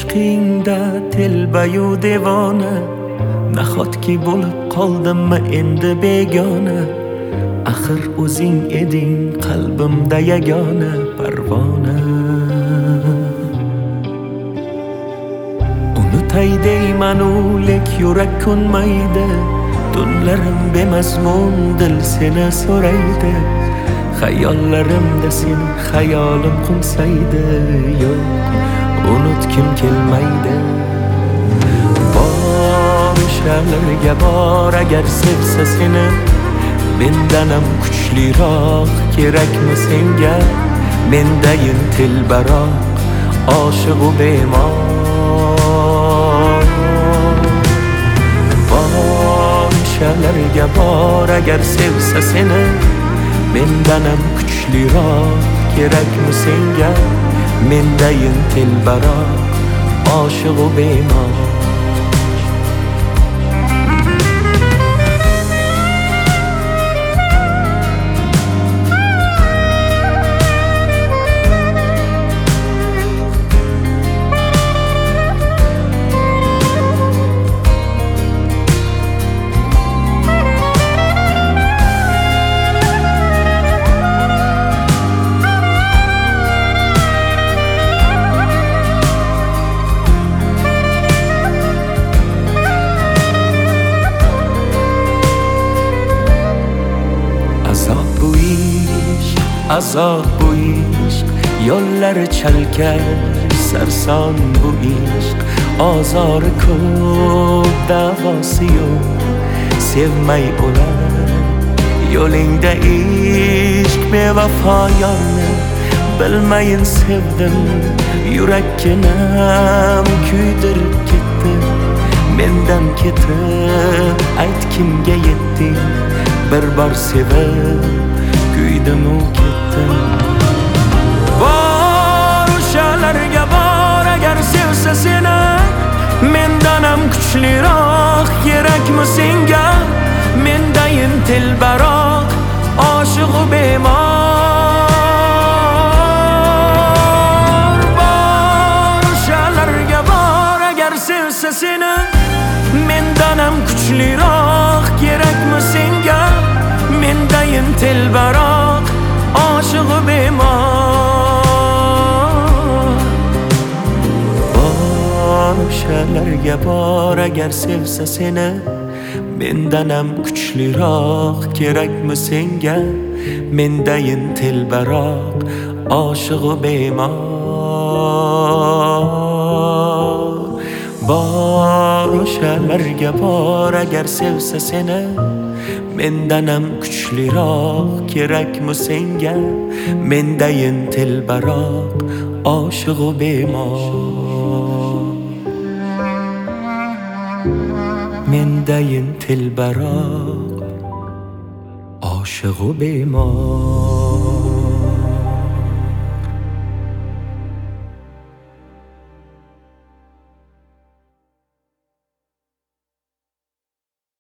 ishqingda telbayu devona, nahotki bo'lib qoldimmi endi begona. Axir o'zing eding qalbimda yagona parvona. Unutay deymanu lek yurak ko'nmaydi, tunlarim bemazmun dil seni so'raydi. Xayollarimda sen xayolim qo'nsaydi, yo'q unutkim kelmaydi. Borishalarga bor agar sevsa seni, mendanam kuchliroq kerakmi senga? Mendayin telbaroq oshiq u bemor. Borishalarga bor agar sevsa seni, mendanam kuchliroq kerakmi senga? Mendayin telbaroq oshiq u bemor. Azob bu ishq, yo'llari chalkash sarson bu ishq. Ozori ko'p, davosi yo'q, sevmay o'lar yo'lingda ishq. Bevafo yorni bilmayin sevdim, yurakkinam kuydirib ketdi. Mendan ketib ayt kimga yetding, bir bor sevib kuydim-u ketdim. Bor o'shalarga bor agar sevsa seni, mendanam kuchliroq kerakmi senga? Mendayin telbaroq oshiq u bemor. Bor o'shalarga bor agar sevsa seni, mendanam kuchliroq kerakmi senga? Mendayin telbaroq oshiq u bemor. Bor o'shalarga bor agar sevsa seni, mendanam kuchliroq kerakmi senga? Mendayin telbaroq oshiq u bemor. Bor o'shalarga bor agar sevsa seni, mendanam kuchliroq kerakmi senga? Mendayin telbaroq oshiq u bemor. Mendayin telbaroq oshiq u bemor.